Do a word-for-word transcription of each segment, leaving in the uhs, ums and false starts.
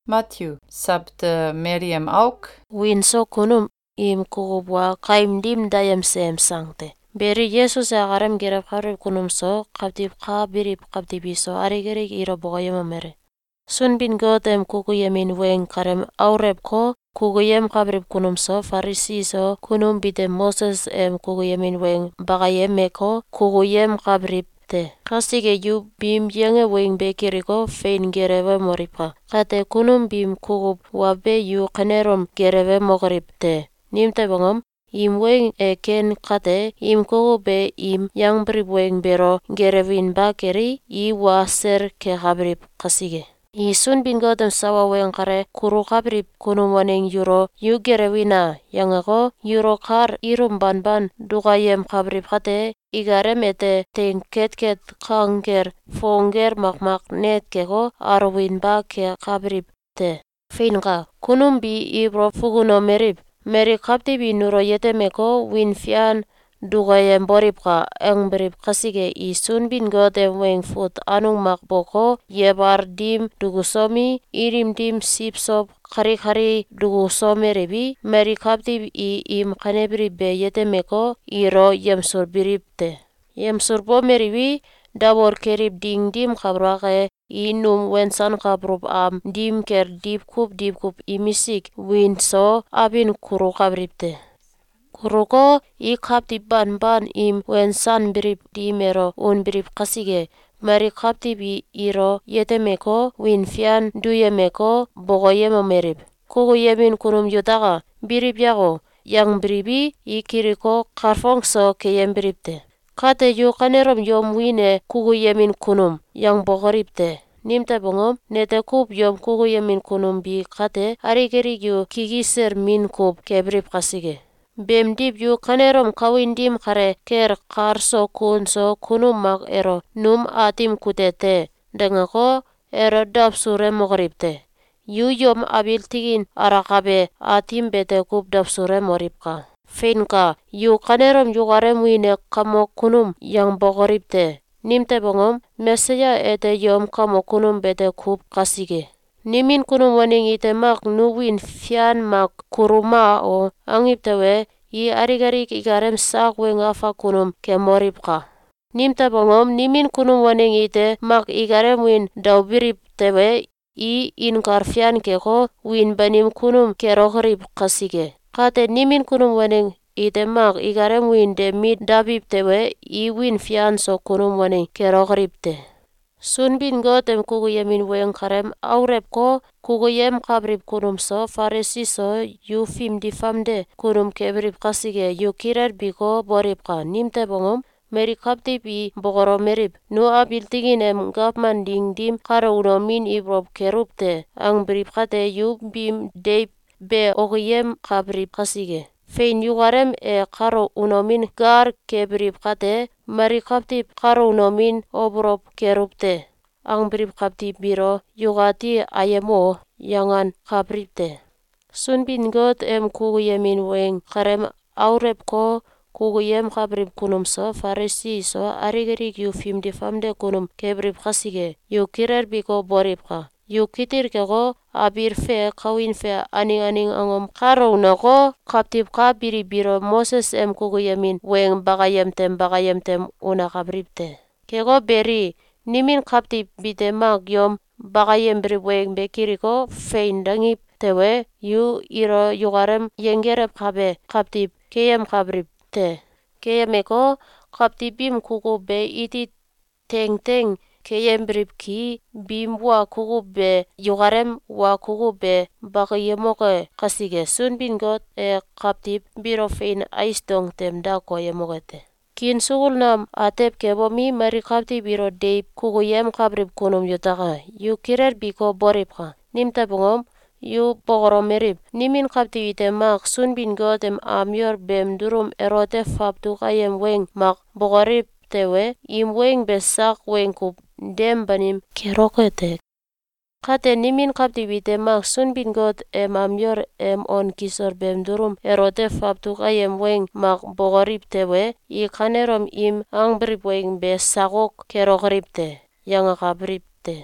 Matthew, sabte Miriam auk, Winso kunum im kugubwa kaim dim dayam sem sangte. Beri Yesus agarem gerab harib kunum so, kabdib ka birib kabdib iso, arigerig iro bogayama mere. Sun bin gotem kukuyemin weng karem aureb ko, kukuyem kabrib kunum so, farisi so, kunum bide Moses em kukuyemin weng bagayem meko, kukuyem kabrib te. Kasige yu bim yenge weng bekiriko, fein gerebe moripa. Kate kunum bim kukub wabe yu kanerom gerebe mokorib te. Nimte bangom, im weng eken kate, im kukub be im yang brib weng bero gerevin bakeri, i waser ke kabrib kasige. Isun bin godem sawa weng kare kuru kabrib kunum waneng yuro yu gerewina yang ako yuro kar irum ban ban dugayem kabrib kate igarem ete teng ket ket kanger fonger mak mak net keko arwin ba ke kabrib te. Finka kunum bi ibro fuguno merib meri kaptibi nuro yete meko win fian dugayem borib ka eng berib kasige isun bin godem weng fut anung mak boko yebar dim dugusomi irim dim sipsop kari kari dugusomi rebi meri kaptib i im kanebri be yete meko iro yemsur birib te. Yemsur bo meribi dabor kerib ding dim kabrake inum wensan kabrub am dim ker dip kup dip kup imisik win so abin kuru kabrib te. Kuruko i kaptib ban ban im wensan birib dimero un birib kasige mari kaptib i iro yete meko win fian duye meko bogo yema merib. Kuku yemin kunum yutaka birib yago yang biribi i kiriko karfong so ke yem birib te. Kate yu kanerom yom wine kuku yemin kunum yang bogorib te. Nimte bongom nete kup yom kuku yemin kunum bi kate arigerig yu kigiser min kup kebrib kasige. Bem dip yu kanerom kawin dim kare ker karso kunso kunum mak ero num atim kutete dengako ero dap sure mogoribte. Yu yom abil tigin arakabe atim bete kup dap sure moribka. Finka yu kanerom yugarem wine kamo kunum yang bogoribte. Nimte bongom meseya ete yom kamo kunum bete kup kasige. Nimin kunum waning ite mak nuwin fian mak kuruma o angiptewe i arigarik igarem sak weng afa kunum ke moribka. Nimta bongom nimin kunum waning ite mak igarem win daw birib tewe i inkar fian keko win banim kunum ke rohrib kasige. Kate nimin kunum waning ite mak igarem win de mid dabib tewe i win fian so kunum waning ke rohrib te. Sun bin gotem kuku yemin weng karem aureb ko kuku yem kabrib kunum so farisi so yu fim di famde kunum kebrib kasige yu kirer biko borib ka. Nimte bongom meri kaptib i bogoro merib nu abil tiginem gapman ding dim karo uno min ibrob kerub te ang brib kate yu bim deip be ogiyem kabrib kasige. Fein yugarem e karo uno min gar kebrib kate mari kaptib karo uno min obrob kerub te. Ang brib kaptib biro yugati ayemo yangan kabrib te. Sun bin got em kuku yemin weng karem aureb ko kuku yem kabrib kunum so farisi so arigerig yu fim di famde kunum kebrib kasige yu kirer biko borib ka. Yu kitir keko abir fe kawin fe aning aning angom karo unako kaptib ka biri biro Moses em kuku yemin weng bagayem tem bagayem tem una kabrib te. Keko beri nimin kaptib bite mak yom bagayem brib weng bekiriko fein dangip tewe yu iro yugarem yengerep kabe kaptib keyem kabrib te. Keyem eko kaptib bim kuku be iti teng teng keyem brib ki bim wa kuku be yugarem wa kuku be bagayemoke kasige. Sun bin got e kaptib biro fein ais dong tem da koyemoke te. Kin sugul nam atep kebomi mari kaptib biro deip kuku yem kabrib kunum yutaka yu kirer biko borib ka. Nimta bongom yu bogoro merib nimin kaptib ite mak sun bin gotem amyor bem durum erote fabtu kayem weng mak bogorib tewe im weng besak weng kup dem banim keroke. Kate nimin kaptib ite mak sun bin got em amyor em on kisor bem durum erote fabtu kayem weng mak bogorib tewe i kanerom im ang brib weng besakok kerokrib te yang kabrib te.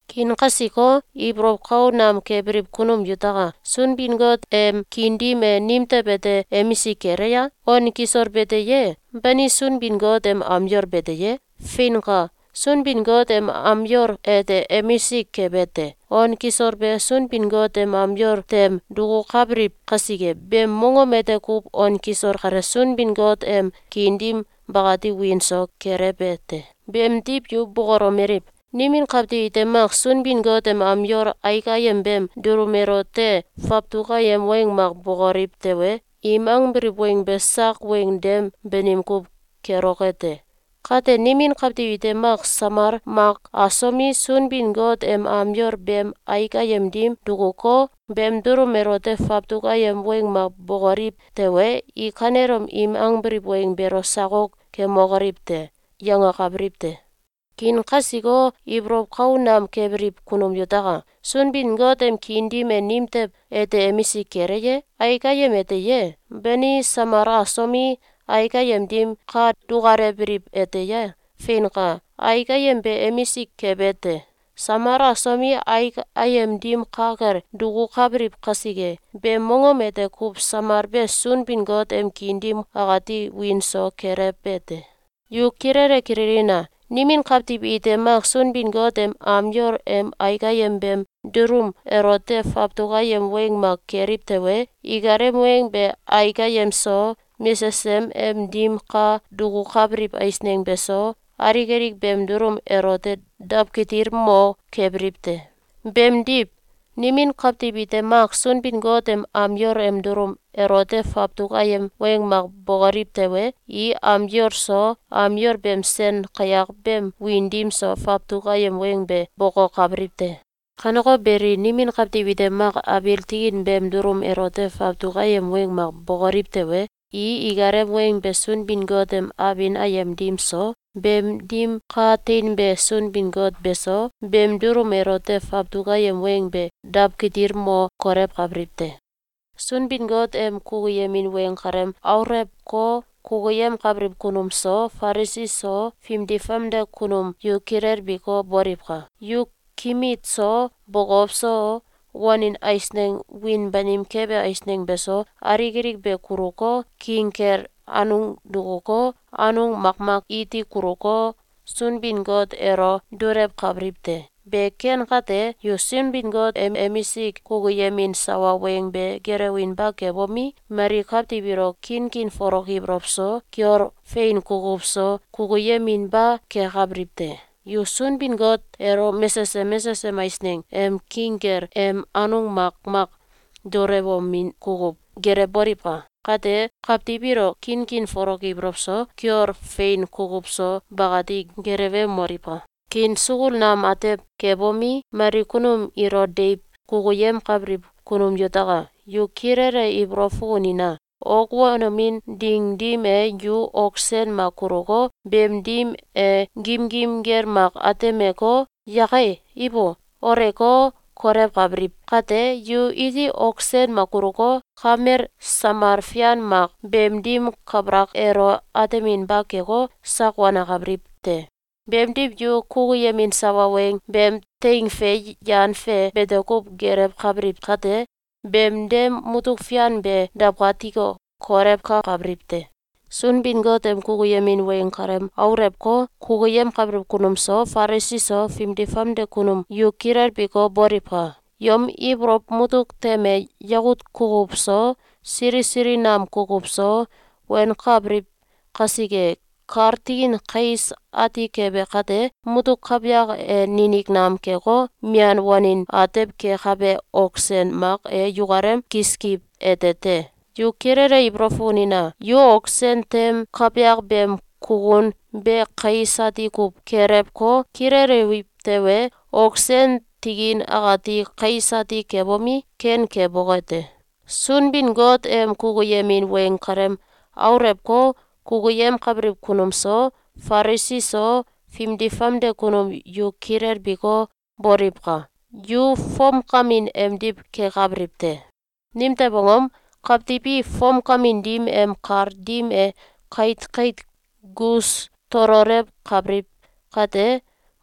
Kin kasiko ibrop kau nam kebrip kunum yutaga. Sun bin God em kindim e nimte bete emisi kereya. On kisor bete ye. Bani sun bin God em amyor bete ye. Finka. Sun bin God em amyor ete emisi kebete. On kisor be sun bin God em amyor tem dugu kabrip kasige. Bem mongo mete kup on kisor kare sun bin God em kindim bagati winso kerebete. Bem tip yu bugoro merip. Nimin kapti itemak sun bin God em amyor aikayem bem durumerote faptukayem weng mak bugorip tewe. Imang brip weng besak weng dem benim kup kerokete. Kate nimin kapti itemak samar mak asomi sun bin God em amyor bem aikayem dim duguko bem durumerote faptukayem weng mak bugorip tewe. Ikanerom imang brip weng berosakok kemogorip te. Yanga kabrip te. Kin kasiko ibrop kau nam kebrip kunum yutaga. Sun bin God em kindim e nimtep ete emisi kereye. Aikayem ete ye. Beni samara asomi aikayem dim ka dugare brip ete ye. Finka. Aikayem be emisi kebete. Samara asomi aikayem dim kager dugu kabrip kasige. Be mongom ete kup samar be sun bin God em kindim agati winso kerebete. Yu kirere kiririna. Nimin kaptip itemak sun bin God em amyor em aikayem bem durum erote faptukayem weng mak kerip tewe. Igarem weng be aikayem so misesem em dim ka dugu kabrip aisneng beso. Arigerik bem durum erote dapkitir mo kebripte. Bem dip. Nimin kaptip itemak sun bin God em amyor em durum erote faptukayem weng mak bogorip tewe. I amyor so amyor bem sen kayak bem windim so faptukayem weng be boko kabripte. Kanoko beri nimin kaptip itemak abiltigin bem durum erote faptukayem weng mak bogorip tewe. I igarem weng be sun bin God em abin ayem dim so. Bem dim katin be sun bin God beso. Bem durum erote faptukayem weng be dapkitir mo korep kabripte. Sun bin God em kuguyemin weng karem aurep ko kuguyem kabrip kunum so Farisi so fimdifamde kunum yu kirer biko boripka. Yu kimit so bogop so wanin aisneng win banim kebe aisneng beso arigirik be kuruko kinker anung duguko anung makmak iti kuruko sun bin God ero durep kabripte. Be ken kate yu sun bin God em emisik kuguyemin sawa weng be gerewin ba kebomi mari kapti biro kin kin forok ibrop so kior fein kugup so kuguyemin ba ke kabripte. Yu sun bin God ero mesese mesese maisneng em kinker em anung makmak dorebo min kugup gere boripa. Kate kapti biro kin kin forok ibrop so kior fein kugup so bagati gereve moripa. Kin sugul nam atep kebomi mari kunum iro deip kuguyem kabrip kunum yutaga. Yu kirere ibrofugunina. Ogwanamin ding dim e yu oksen makuruko bem dim e gim gim ger mak atemeko yake ibo oreko korep kabrip. Kate yu iti oksen makuruko kamer samarfian mak bem dim kabrak ero atemin bakeko sakwana kabrip te. Bem dip yu kuguyemin sawa weng bem teing fe yan fe bedekup gerep kabrip kate bem dem mutuk fian be dapkatiko korep ka kabripte. Sun bin God em kuguyemin weng karem aurep ko kuguyem kabrip kunum so Farisi so fimdifamde kunum yu kirer biko boripka. Yom ibrop mutuk teme yagut kugup so siri siri nam kugup so wen kabrip kasige kartigin kais ati kebe kate mutuk kabyak e ninik nam keko mian wanin atep ke kabe oksen mak e yugarem kiskip etete. Yu kirere ibrofunina. Yu oksen tem kabyak bem kugun be kais ati kup kerep ko kirere wiptewe oksen tigin agati kais ati kebomi ken kebogete. Sun bin God em kuguyemin weng karem aurep ko kuguyem kabrip kunum so Farisi so fimdifamde kunum yu kirer biko boripka. Yu fom kamin em dip ke kabripte. Nimte bongom kaptipi fom kamin dim em kar dim e kait kait gus tororep kabrip kate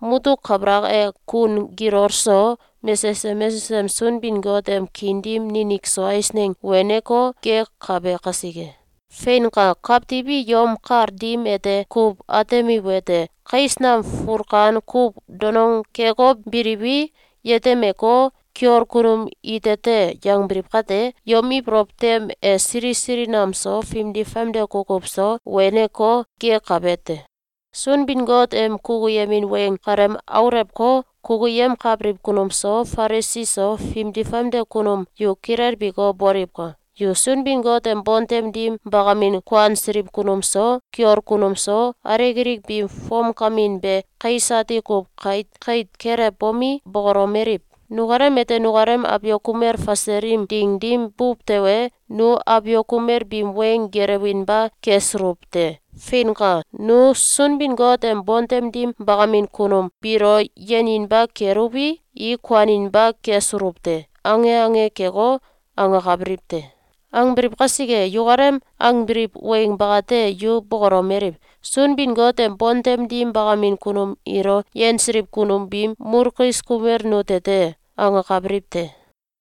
mutuk kabrak e kun girorso mesesem mesesem sunbin God em kindim ninik so aisneng weneko ke kabe kasige. Fein ka kaptibi yom kar dim ete kub atemi wete kaisnam furkan kub donong keko biribi yetemeko kior kurum itete yang bripkate yomi proptem e siri siri namso fimdi femde kokopso weneko ke kabete. Sunbin God em kuguyemin weng karem aurep ko kuguyem kabrip kunumso farisiso fimdi femde kunum yu kirer bigo boripka. Yu sunbin God em bontem dim bagamin kwan sirip kunumso kior kunumso aregirik bim fom kamin be kaisati kub kait kait kere bomi bogoromerip. Nugarem ete nugarem abyokumer faserim ding dim bub tewe nu abyokumer bim weng gerewin ba kesrupte. Finka nu sunbin God em bontem dim bagamin kunum biro yenin ba kerubi i kwanin ba kesrupte. Ange ange kego anga kabripte. Ang brip kasige yugarem ang brip weng bagate yu bogoromerip. Sunbin God em bontem dim bagamin kunum iro yen sirip kunum bim murkis kumer nutete anga kabripte.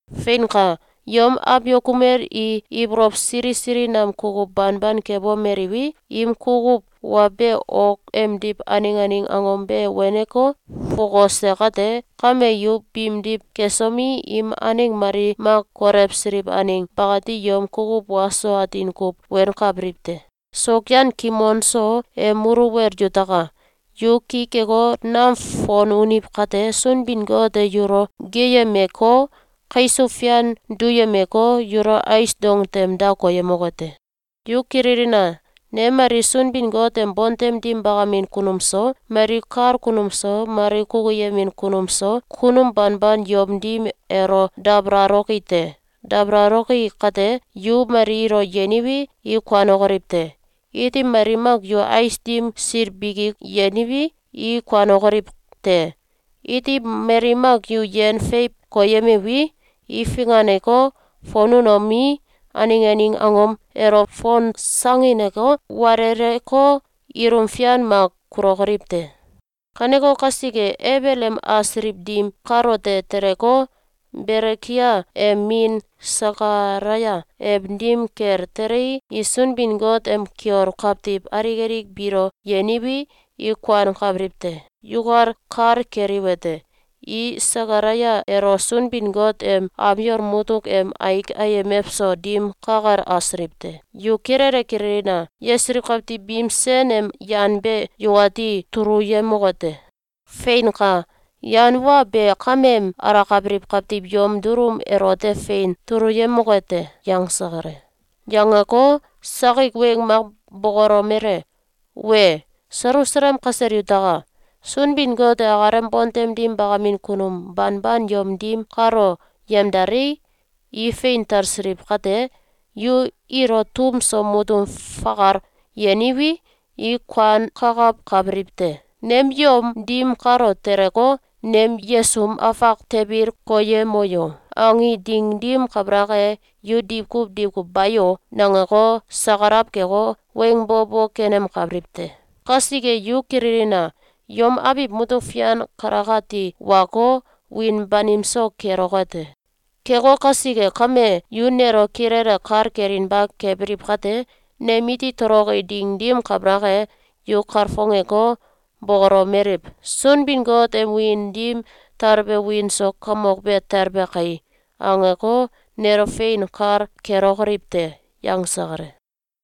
Finka yom abyo kumer i ibrop siri siri nam kugub banban kebo meriwi im kugub wabe ok emdip aning aning angombe weneko fogose kate kame yu bimdip kesomi im aning mari mak korep sirip aning bagati yom kugub waso atin kub wen kabripte. Sokyan kimonso e muruwer jutaka yu kikego nam fon unip kate sunbin God e yuro geyemeko kaisufyan duyemeko yuro ais dong tem dako yemogote. Yu kiririna ne mari sunbin God em bontem dim bagamin kunumso mari kar kunumso mari kuguyemin kunumso kunum banban yom dim ero dabrarokite. Dabraroki kate yu mari iro yeniwi i kwanogoripte. Iti mari mag yu ais dim sirbigi yeniwi i kwanogoripte. Iti mari mag yu yen feip koyemiwi i finganeko fonunomi aning aning angom ero fon sangineko warereko irumfian mag kurogoripte. Kaneko kasige ebelem asrip dim karote tereko berekia e min sakaraya ebdim ker terei isunbin God em kior kaptip arigerik biro yeniwi i kwan kabripte. Yugar kar keriwete. I sakaraya ero sunbin God em amyor mutuk em aik ayemepso dim kakar asripte. Yu kirere kirina yesrip kapti bim sen em yanbe yuwati turu yemogote. Fein ka yanwa be kamem arakabrip kapti yom durum erote fein turu yemogote yang sagare. Yang ako sakik weng mak bogoromere. We sarusram kaser yutaka. Sunbin God e agarem bontem dim bagamin kunum banban yom dim karo yemdari i fein tarsrip kate yu iro tum somudum fakar yeniwi i kwan kakap kabripte. Nem yom dim karo tereko nem yesum afak tebir koye moyo. Angi ding dim kabrake yu dipkub dipkub bayo nangako sakarap keko weng bobo kenem kabripte. Kasige yu kiririna yom abib mutufian karakati wako win banimso kerogate. Kego kasige kame yunero kirere kar kerin bak kebrip kate nemiti toroge ding dim kabrake yu karfongeko bogoro merip. Sunbin God em win dim tarbe win so kamokbe tarbe kai. Angeko nero fein kar kerogripte yang sagare.